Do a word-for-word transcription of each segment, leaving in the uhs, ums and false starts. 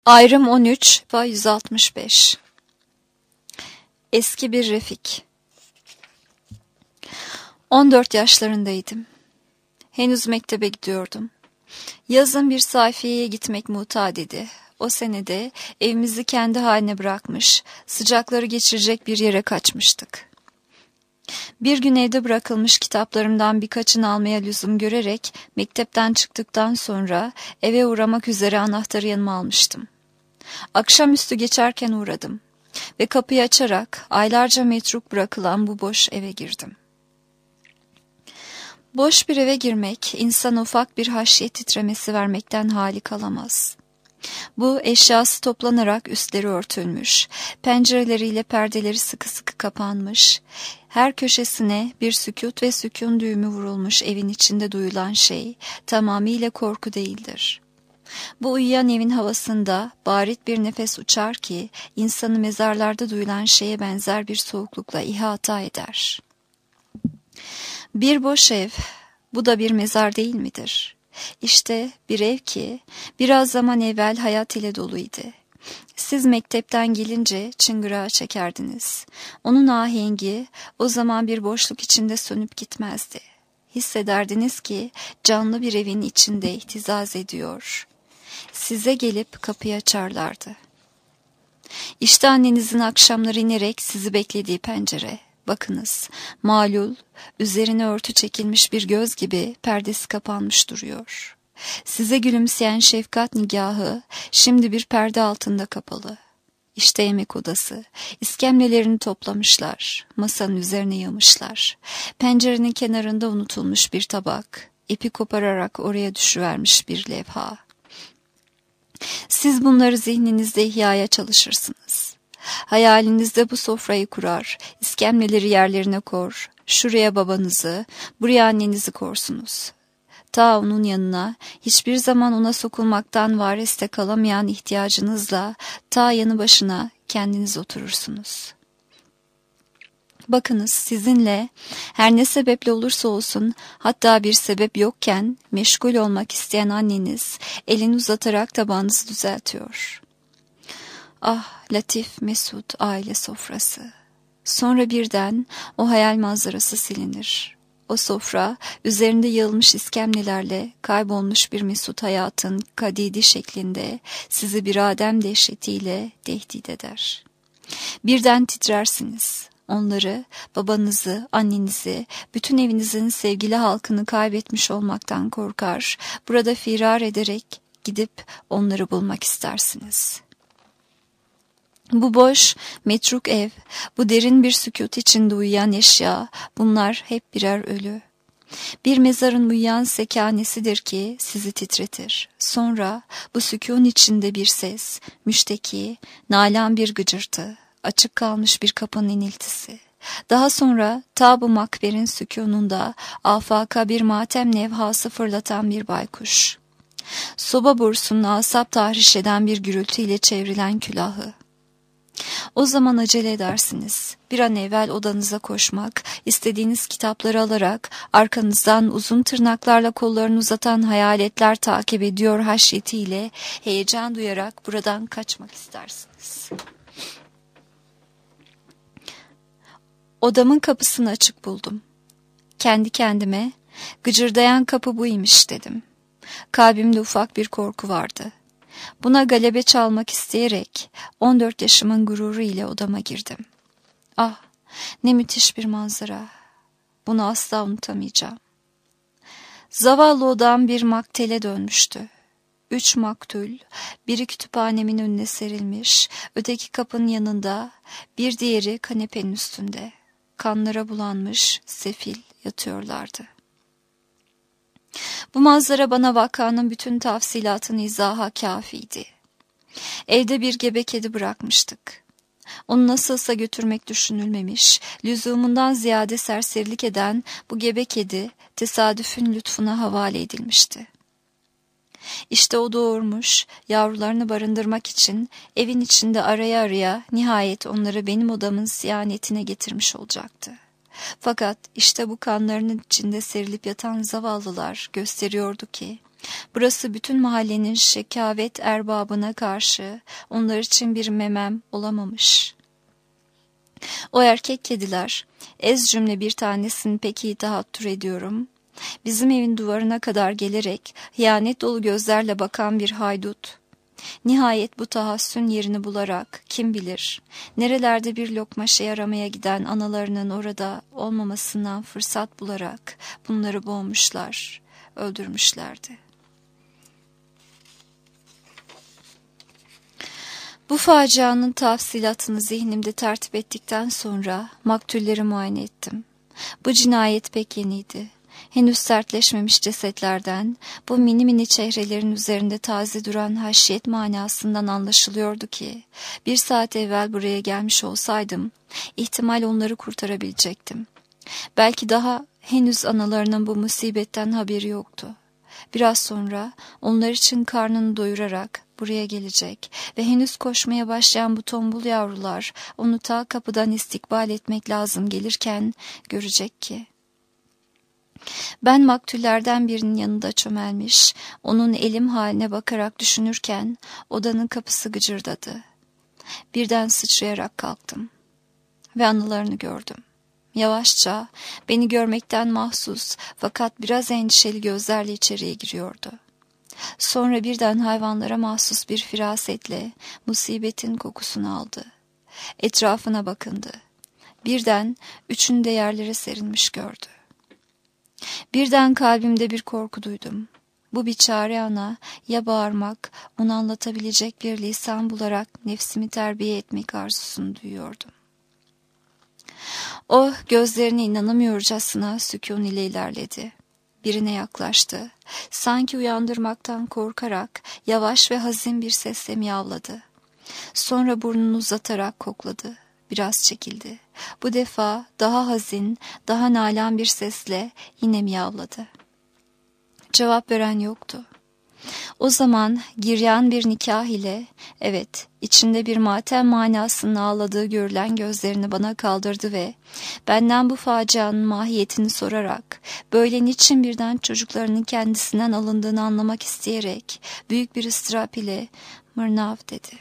Ayrım on üç, sayfa yüz altmış beş. Eski bir Refik. on dört yaşlarındaydım. Henüz mektebe gidiyordum. Yazın bir sayfiyeye gitmek mutat idi. O senede evimizi kendi haline bırakmış, sıcakları geçirecek bir yere kaçmıştık. Bir gün evde bırakılmış kitaplarımdan birkaçını almaya lüzum görerek mektepten çıktıktan sonra eve uğramak üzere anahtarı yanıma almıştım. Akşamüstü geçerken uğradım ve kapıyı açarak aylarca metruk bırakılan bu boş eve girdim. Boş bir eve girmek, insana ufak bir haşyet titremesi vermekten hali kalamaz. Bu eşyası toplanarak üstleri örtülmüş, pencereleriyle perdeleri sıkı sıkı kapanmış, her köşesine bir sükût ve sükûn düğümü vurulmuş evin içinde duyulan şey tamamıyla korku değildir. Bu uyuyan evin havasında barit bir nefes uçar ki insanı mezarlarda duyulan şeye benzer bir soğuklukla ihata eder. Bir boş ev, bu da bir mezar değil midir? İşte bir ev ki biraz zaman evvel hayat ile doluydu. Siz mektepten gelince çıngırağı çekerdiniz. Onun ahengi o zaman bir boşluk içinde sönüp gitmezdi. Hissederdiniz ki canlı bir evin içinde ihtizaz ediyor. Size gelip kapıyı açarlardı. İşte annenizin akşamları inerek sizi beklediği pencere. Bakınız, malul, üzerine örtü çekilmiş bir göz gibi perdesi kapanmış duruyor. Size gülümseyen şefkat nigahı şimdi bir perde altında kapalı. İşte yemek odası. İskemlelerini toplamışlar. Masanın üzerine yığmışlar. Pencerenin kenarında unutulmuş bir tabak. İpi kopararak oraya düşüvermiş bir levha. Siz bunları zihninizde ihyaya çalışırsınız. Hayalinizde bu sofrayı kurar, iskemleleri yerlerine kor, şuraya babanızı, buraya annenizi korsunuz. Ta onun yanına, hiçbir zaman ona sokulmaktan vareste kalamayan ihtiyacınızla, ta yanı başına kendiniz oturursunuz. Bakınız sizinle, her ne sebeple olursa olsun, hatta bir sebep yokken meşgul olmak isteyen anneniz, elini uzatarak tabağınızı düzeltiyor. Ah, latif, mesut aile sofrası. Sonra birden o hayal manzarası silinir. O sofra, üzerinde yığılmış iskemlelerle kaybolmuş bir mesut hayatın kadidi şeklinde sizi bir adem dehşetiyle tehdit eder. Birden titrersiniz. Onları, babanızı, annenizi, bütün evinizin sevgili halkını kaybetmiş olmaktan korkar, burada firar ederek gidip onları bulmak istersiniz. Bu boş, metruk ev, bu derin bir sükût içinde uyuyan eşya, bunlar hep birer ölü. Bir mezarın uyuyan sekanesidir ki sizi titretir. Sonra bu sükûn içinde bir ses, müşteki, nalan bir gıcırtı, açık kalmış bir kapının iniltisi. Daha sonra ta bu makberin sükûnunda afaka bir matem nevhası fırlatan bir baykuş. Soba borusunun asap tahriş eden bir gürültüyle çevrilen külahı. O zaman acele edersiniz. Bir an evvel odanıza koşmak, istediğiniz kitapları alarak arkanızdan uzun tırnaklarla kollarını uzatan hayaletler takip ediyor haşyetiyle heyecan duyarak buradan kaçmak istersiniz. Odamın kapısını açık buldum. Kendi kendime, gıcırdayan kapı buymuş dedim. Kalbimde ufak bir korku vardı. Buna galebe çalmak isteyerek on dört yaşımın gururu ile odama girdim. Ah, ne müthiş bir manzara. Bunu asla unutamayacağım. Zavallı odam bir maktele dönmüştü. Üç maktul, biri kütüphanemin önüne serilmiş, öteki kapının yanında, bir diğeri kanepenin üstünde. Kanlara bulanmış, sefil yatıyorlardı. Bu manzara bana vakanın bütün tafsilatını izaha kâfiydi. Evde bir gebe kedi bırakmıştık. Onu nasılsa götürmek düşünülmemiş, lüzumundan ziyade serserilik eden bu gebe kedi tesadüfün lütfuna havale edilmişti. İşte o doğurmuş, yavrularını barındırmak için evin içinde araya araya nihayet onları benim odamın siyanetine getirmiş olacaktı. Fakat işte bu kanlarının içinde serilip yatan zavallılar gösteriyordu ki Burası bütün mahallenin şekavet erbabına karşı onlar için bir memem olamamış. O erkek kediler, ez cümle bir tanesini pek iyi tahattür ediyorum, bizim evin duvarına kadar gelerek hıyanet dolu gözlerle bakan bir haydut. Nihayet bu tahassün yerini bularak, kim bilir, nerelerde bir lokma şey aramaya giden analarının orada olmamasından fırsat bularak bunları boğmuşlar, öldürmüşlerdi. Bu facianın tafsilatını zihnimde tertip ettikten sonra maktulleri muayene ettim. Bu cinayet pek yeniydi. Henüz sertleşmemiş cesetlerden, bu mini mini çehrelerin üzerinde taze duran haşiyet manasından anlaşılıyordu ki, bir saat evvel buraya gelmiş olsaydım, ihtimal onları kurtarabilecektim. Belki daha henüz analarının bu musibetten haberi yoktu. Biraz sonra onlar için karnını doyurarak buraya gelecek ve henüz koşmaya başlayan bu tombul yavrular onu ta kapıdan istikbal etmek lazım gelirken görecek ki. Ben maktullerden birinin yanında çömelmiş, onun elim haline bakarak düşünürken odanın kapısı gıcırdadı. Birden sıçrayarak kalktım ve anılarını gördüm. Yavaşça, beni görmekten mahsus fakat biraz endişeli gözlerle içeriye giriyordu. Sonra birden hayvanlara mahsus bir firasetle musibetin kokusunu aldı. Etrafına bakındı. Birden üçünü de yerlere serilmiş gördü. Birden kalbimde bir korku duydum. Bu biçare ana ya bağırmak, onu anlatabilecek bir lisan bularak nefsimi terbiye etmek arzusunu duyuyordum. O gözlerine inanamıyorcasına sükûn ile ilerledi. Birine yaklaştı. Sanki uyandırmaktan korkarak yavaş ve hazin bir sesle miyavladı. Sonra burnunu uzatarak kokladı. Biraz çekildi. Bu defa daha hazin, daha nalan bir sesle yine miyavladı. Cevap veren yoktu. O zaman giryan bir nikah ile, evet, içinde bir matem manasının ağladığı görülen gözlerini bana kaldırdı ve benden bu facianın mahiyetini sorarak, böyle niçin birden çocuklarının kendisinden alındığını anlamak isteyerek, büyük bir ıstırap ile mırnav dedi.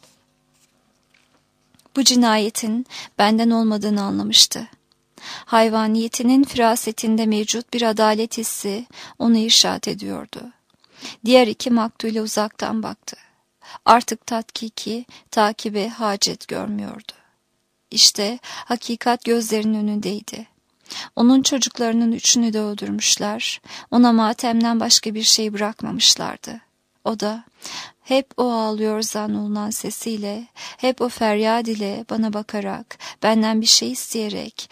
Bu cinayetin benden olmadığını anlamıştı. Hayvaniyetinin firasetinde mevcut bir adalet hissi onu irşad ediyordu. Diğer iki maktule uzaktan baktı. Artık tatkiki, takibe hacet görmüyordu. İşte hakikat gözlerinin önündeydi. Onun çocuklarının üçünü de öldürmüşler. Ona matemden başka bir şey bırakmamışlardı. O da hep o ağlıyor zannolunan sesiyle, hep o feryat ile bana bakarak, benden bir şey isteyerek,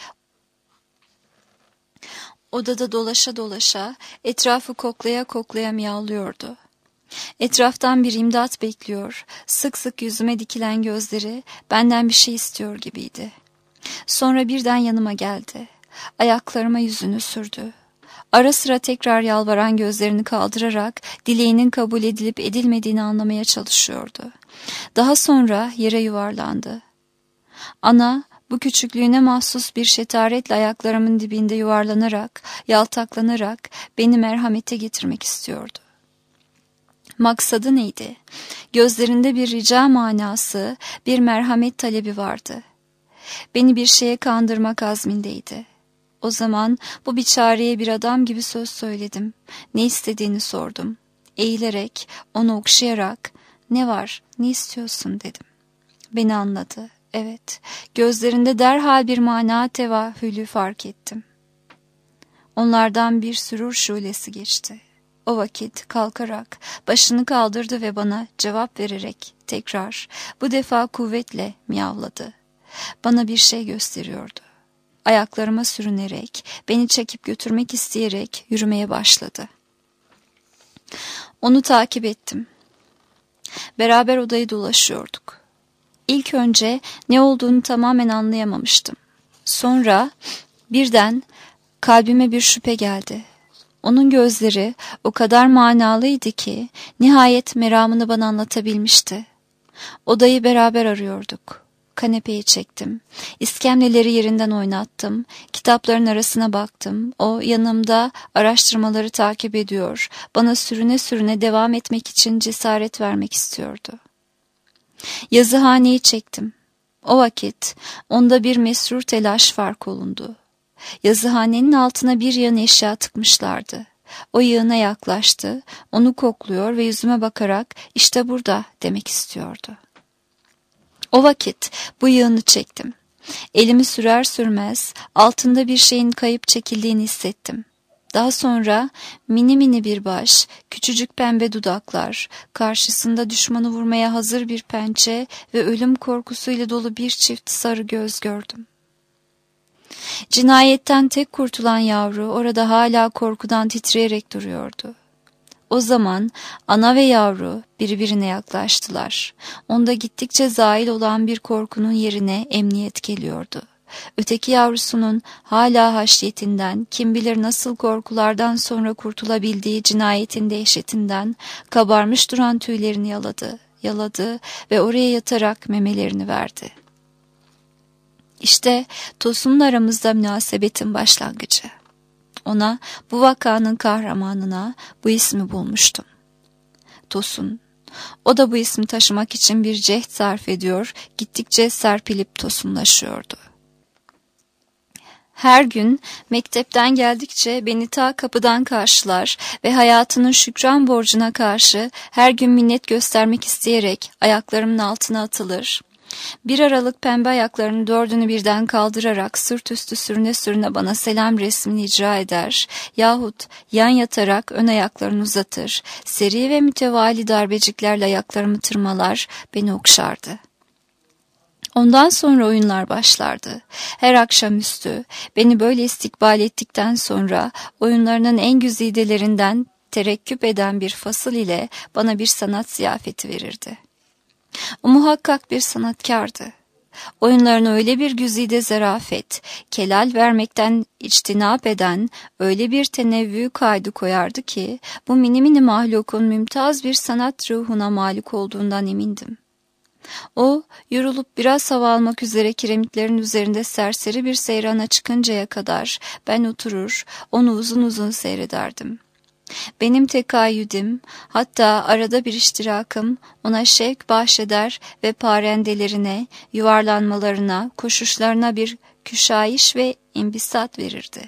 odada dolaşa dolaşa, etrafı koklaya koklaya miyavlıyordu. Etraftan bir imdat bekliyor, sık sık yüzüme dikilen gözleri benden bir şey istiyor gibiydi. Sonra birden yanıma geldi. Ayaklarıma yüzünü sürdü. Ara sıra tekrar yalvaran gözlerini kaldırarak dileğinin kabul edilip edilmediğini anlamaya çalışıyordu. Daha sonra yere yuvarlandı. Ana, bu küçüklüğüne mahsus bir şetaretle ayaklarımın dibinde yuvarlanarak, yaltaklanarak beni merhamete getirmek istiyordu. Maksadı neydi? Gözlerinde bir rica manası, bir merhamet talebi vardı. Beni bir şeye kandırmak azmindeydi. O zaman bu biçareye bir adam gibi söz söyledim. Ne istediğini sordum. Eğilerek, onu okşayarak, "Ne var, ne istiyorsun?" dedim. Beni anladı. Evet, gözlerinde derhal bir mana tevahhülü fark ettim. Onlardan bir sürur şulesi geçti. O vakit kalkarak başını kaldırdı ve bana cevap vererek tekrar, bu defa kuvvetle miyavladı. Bana bir şey gösteriyordu. Ayaklarıma sürünerek, beni çekip götürmek isteyerek yürümeye başladı. Onu takip ettim. Beraber odayı dolaşıyorduk. İlk önce ne olduğunu tamamen anlayamamıştım. Sonra birden kalbime bir şüphe geldi. Onun gözleri o kadar manalıydı ki nihayet meramını bana anlatabilmişti. Odayı beraber arıyorduk. Kanepeyi çektim. İskemleleri yerinden oynattım. Kitapların arasına baktım. O yanımda araştırmaları takip ediyor. Bana sürüne sürüne devam etmek için cesaret vermek istiyordu. Yazıhaneyi çektim. O vakit onda bir mesrur telaş fark olundu. Yazıhanenin altına bir yığın eşya tıkmışlardı. O yığına yaklaştı, onu kokluyor ve yüzüme bakarak işte burada demek istiyordu. O vakit bu yığını çektim. Elimi sürer sürmez altında bir şeyin kayıp çekildiğini hissettim. Daha sonra mini mini bir baş, küçücük pembe dudaklar, karşısında düşmanı vurmaya hazır bir pençe ve ölüm korkusuyla dolu bir çift sarı göz gördüm. Cinayetten tek kurtulan yavru orada hala korkudan titreyerek duruyordu. O zaman ana ve yavru birbirine yaklaştılar. Onda gittikçe zail olan bir korkunun yerine emniyet geliyordu. Öteki yavrusunun hala haşyetinden, kim bilir nasıl korkulardan sonra kurtulabildiği cinayetin dehşetinden kabarmış duran tüylerini yaladı, yaladı ve oraya yatarak memelerini verdi. İşte Tosun'la aramızda münasebetin başlangıcı. Ona, bu vakanın kahramanına bu ismi bulmuştum. Tosun. O da bu ismi taşımak için bir cehd sarf ediyor, gittikçe serpilip tosunlaşıyordu. Her gün mektepten geldikçe beni ta kapıdan karşılar ve hayatının şükran borcuna karşı her gün minnet göstermek isteyerek ayaklarımın altına atılır. Bir aralık pembe ayaklarını dördünü birden kaldırarak sırt üstü sürüne sürüne bana selam resmini icra eder yahut yan yatarak ön ayaklarını uzatır, seri ve mütevali darbeciklerle ayaklarımı tırmalar, beni okşardı. Ondan sonra oyunlar başlardı. Her akşamüstü beni böyle istikbal ettikten sonra oyunlarının en güzidelerinden terekküp eden bir fasıl ile bana bir sanat ziyafeti verirdi. O muhakkak bir sanatkardı. Oyunlarına öyle bir güzide zarafet, kelal vermekten içtinap eden öyle bir tenevvü kaydı koyardı ki bu mini mini mahlukun mümtaz bir sanat ruhuna malik olduğundan emindim. O, yorulup biraz hava almak üzere kiremitlerin üzerinde serseri bir seyrana çıkıncaya kadar ben oturur, onu uzun uzun seyrederdim. Benim tekayyüdim, hatta arada bir iştirakım ona şevk bahşeder ve parendelerine, yuvarlanmalarına, koşuşlarına bir küşayiş ve imbisat verirdi.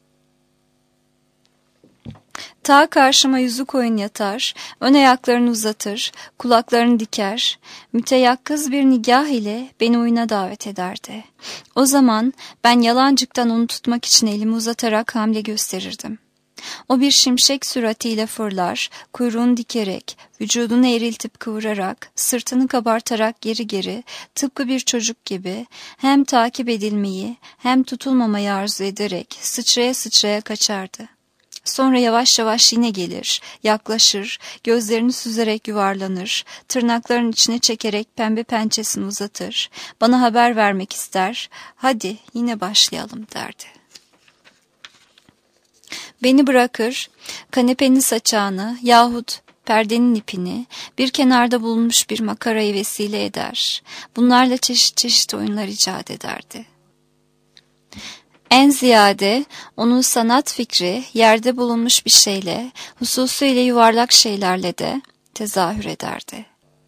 Ta karşıma yüzü koyun yatar, ön ayaklarını uzatır, kulaklarını diker, müteyakkız bir nigah ile beni oyuna davet ederdi. O zaman ben yalancıktan onu tutmak için elimi uzatarak hamle gösterirdim. O bir şimşek süratiyle fırlar, kuyruğunu dikerek, vücudunu eğriltip kıvırarak, sırtını kabartarak geri geri, tıpkı bir çocuk gibi, hem takip edilmeyi hem tutulmamayı arzu ederek sıçraya sıçraya kaçardı. Sonra yavaş yavaş yine gelir, yaklaşır, gözlerini süzerek yuvarlanır, tırnaklarının içine çekerek pembe pençesini uzatır, bana haber vermek ister, hadi yine başlayalım derdi. Beni bırakır, kanepenin saçağını yahut perdenin ipini bir kenarda bulunmuş bir makarayı vesile eder. Bunlarla çeşit çeşit oyunlar icat ederdi. En ziyade onun sanat fikri yerde bulunmuş bir şeyle, hususuyla yuvarlak şeylerle de tezahür ederdi.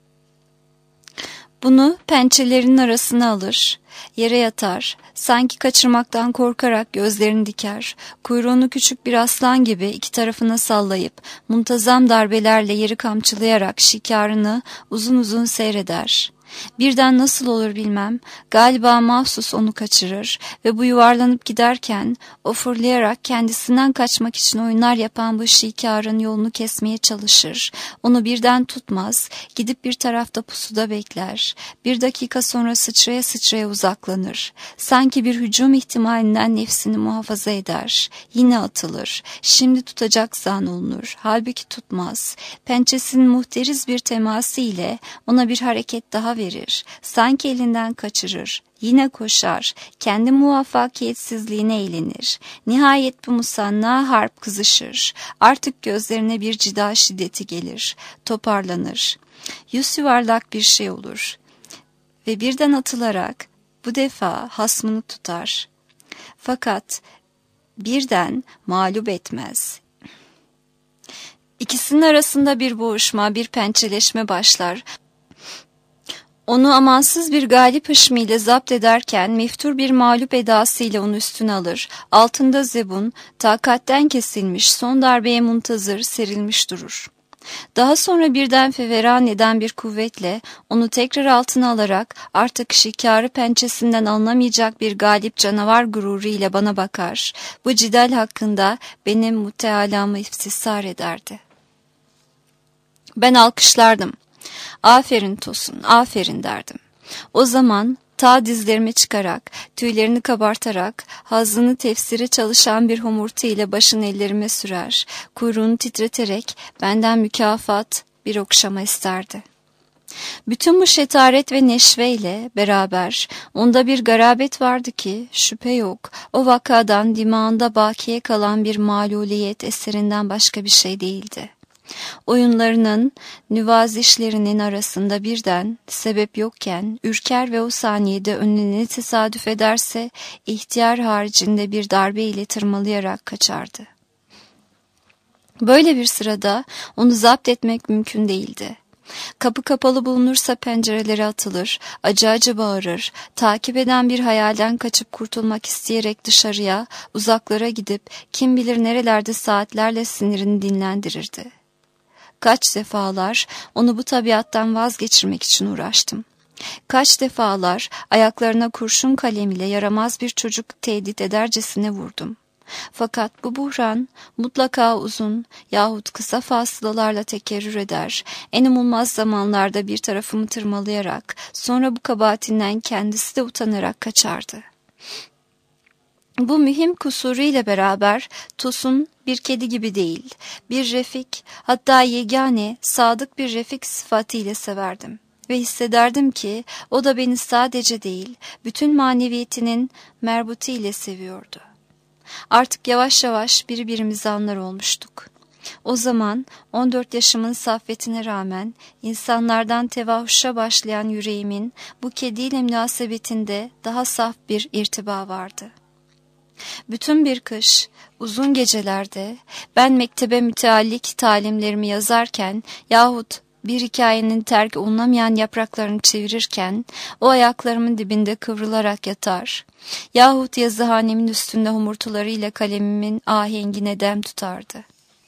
Bunu pençelerinin arasına alır, yere yatar, sanki kaçırmaktan korkarak gözlerini diker, kuyruğunu küçük bir aslan gibi iki tarafına sallayıp, muntazam darbelerle yeri kamçılayarak şikarını uzun uzun seyreder. Birden nasıl olur bilmem, galiba mahsus onu kaçırır ve bu yuvarlanıp giderken o fırlayarak kendisinden kaçmak için oyunlar yapan bu şikarın yolunu kesmeye çalışır. Onu birden tutmaz, gidip bir tarafta pusuda bekler. Bir dakika sonra sıçraya sıçraya uzaklanır. Sanki bir hücum ihtimalinden nefsini muhafaza eder. Yine atılır. Şimdi tutacak zan olunur. Halbuki tutmaz. Pençesinin muhteriz bir teması ile ona bir hareket daha verir. verir, sanki elinden kaçırır, yine koşar, kendi muvaffakiyetsizliğine eğlenir. Nihayet bu musanna harp kızışır, artık gözlerine bir cida şiddeti gelir, toparlanır. Yüz yuvarlak bir şey olur. ve birden atılarak bu defa hasmını tutar. Fakat birden mağlup etmez. İkisinin arasında bir boğuşma, bir pençeleşme başlar. Onu amansız bir galip hışmıyla zapt ederken meftur bir mağlup edasıyla onu üstüne alır. Altında zebun, takatten kesilmiş, son darbeye muntazır serilmiş durur. Daha sonra birden feveran eden bir kuvvetle onu tekrar altına alarak artık şikarı pençesinden alınamayacak bir galip canavar gururu ile bana bakar. Bu cidal hakkında benim mutealamı iftisar ederdi. Ben alkışlardım. Aferin Tosun, aferin derdim. O zaman ta dizlerime çıkarak, tüylerini kabartarak, hazzını tefsiri çalışan bir homurtu ile başını ellerime sürer, kuyruğunu titreterek benden mükafat bir okşama isterdi. Bütün bu şetaret ve neşveyle beraber onda bir garabet vardı ki şüphe yok, o vakadan dimağında bakiye kalan bir maluliyet eserinden başka bir şey değildi. Oyunlarının, nüvazişlerinin arasında birden, sebep yokken, ürker ve o saniyede önüne tesadüf ederse, ihtiyar haricinde bir darbe ile tırmalayarak kaçardı. Böyle bir sırada onu zapt etmek mümkün değildi. Kapı kapalı bulunursa pencerelere atılır, acı acı bağırır, takip eden bir hayalden kaçıp kurtulmak isteyerek dışarıya, uzaklara gidip, kim bilir nerelerde saatlerle sinirini dinlendirirdi. Kaç defalar onu bu tabiattan vazgeçirmek için uğraştım. Kaç defalar ayaklarına kurşun kalem ile yaramaz bir çocuk tehdit edercesine vurdum. Fakat bu buhran mutlaka uzun yahut kısa fasılalarla tekerrür eder, en umulmaz zamanlarda bir tarafımı tırmalayarak, sonra bu kabahatinden kendisi de utanarak kaçardı. Bu mühim kusuru beraber Tosun bir kedi gibi değil, bir refik, hatta yegane, sadık bir refik sıfatıyla severdim. Ve hissederdim ki o da beni sadece değil, bütün maneviyetinin merbutiyle seviyordu. Artık yavaş yavaş birbirimizi anlar olmuştuk. O zaman on dört yaşımın saffetine rağmen insanlardan tevahhuşa başlayan yüreğimin bu kediyle münasebetinde daha saf bir irtiba vardı. Bütün bir kış, uzun gecelerde ben mektebe müteallik talimlerimi yazarken yahut bir hikayenin terk olunamayan yapraklarını çevirirken o ayaklarımın dibinde kıvrılarak yatar yahut yazıhanemin üstünde homurtularıyla kalemimin ahengine dem tutardı.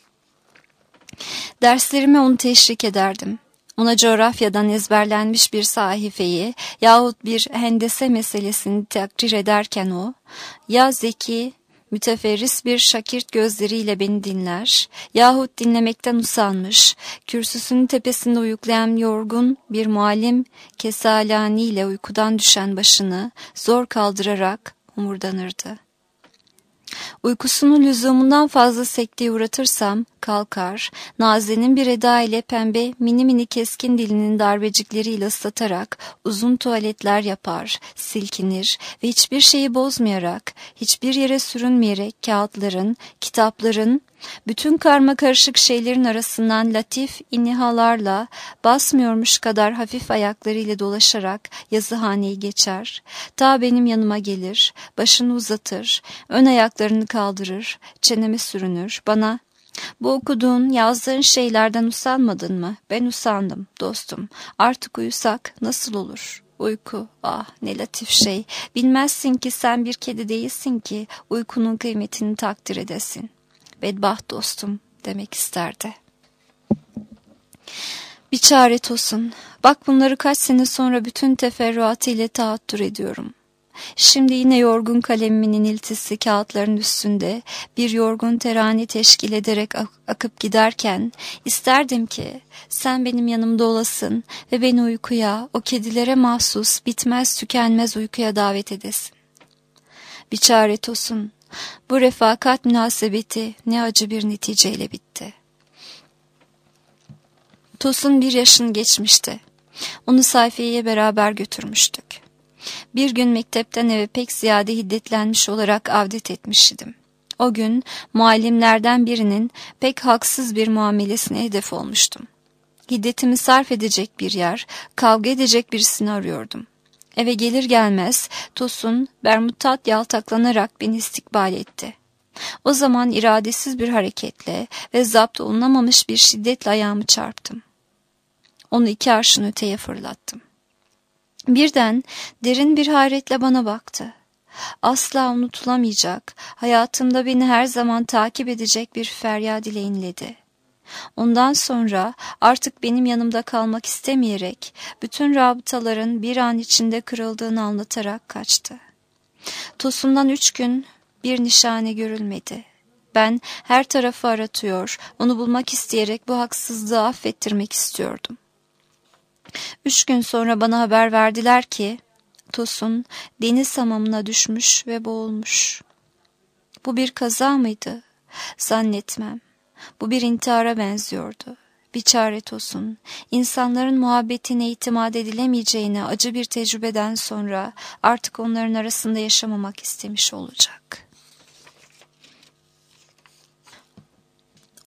Derslerime onu teşvik ederdim. Ona coğrafyadan ezberlenmiş bir sahifeyi yahut bir hendese meselesini takrir ederken o, ya zeki, müteferris bir şakirt gözleriyle beni dinler, yahut dinlemekten usanmış, kürsüsünün tepesinde uyuklayan yorgun bir muallim kesalaniyle uykudan düşen başını zor kaldırarak homurdanırdı. Uykusunu lüzumundan fazla sekteye uğratırsam kalkar, nazenin bir eda ile pembe mini mini keskin dilinin darbecikleriyle ıslatarak uzun tuvaletler yapar, silkinir ve hiçbir şeyi bozmayarak, hiçbir yere sürünmeyerek kağıtların, kitapların, bütün karma karışık şeylerin arasından latif inihalarla basmıyormuş kadar hafif ayaklarıyla dolaşarak yazıhaneyi geçer. Ta benim yanıma gelir, başını uzatır, ön ayaklarını kaldırır, çeneme sürünür, bana "Bu okuduğun, yazdığın şeylerden usanmadın mı? Ben usandım dostum. Artık uyusak nasıl olur?" Uyku, ah ne latif şey. Bilmezsin ki sen bir kedi değilsin ki uykunun kıymetini takdir edesin. Bedbaht dostum demek isterdi. Bir çare Tosun. Bak bunları kaç sene sonra bütün teferruatıyla tahattür ediyorum. Şimdi yine yorgun kalemimin iniltisi kağıtların üstünde bir yorgun terane teşkil ederek ak- akıp giderken isterdim ki sen benim yanımda olasın ve beni uykuya, o kedilere mahsus bitmez tükenmez uykuya davet edesin. Bir çare Tosun. Bu refakat münasebeti ne acı bir neticeyle bitti. Tosun bir yaşını geçmişti. Onu sayfiyeye beraber götürmüştük. Bir gün mektepten eve pek ziyade hiddetlenmiş olarak avdet etmiş idim. O gün muallimlerden birinin pek haksız bir muamelesine hedef olmuştum. Hiddetimi sarf edecek bir yer, kavga edecek birisini arıyordum. Eve gelir gelmez Tosun bermutat yaltaklanarak beni istikbal etti. O zaman iradesiz bir hareketle ve zapt olunamamış bir şiddetle ayağımı çarptım. Onu iki arşın öteye fırlattım. Birden derin bir hayretle bana baktı. Asla unutulamayacak, hayatımda beni her zaman takip edecek bir feryat ile inledi. Ondan sonra artık benim yanımda kalmak istemeyerek bütün rabıtaların bir an içinde kırıldığını anlatarak kaçtı. Tosun'dan üç gün bir nişane görülmedi. Ben her tarafı aratıyor, onu bulmak isteyerek bu haksızlığı affettirmek istiyordum. Üç gün sonra bana haber verdiler ki Tosun deniz hamamına düşmüş ve boğulmuş. Bu bir kaza mıydı? Zannetmem. Bu bir intihara benziyordu. Biçare Tosun, insanların muhabbetine itimat edilemeyeceğine acı bir tecrübeden sonra artık onların arasında yaşamamak istemiş olacak.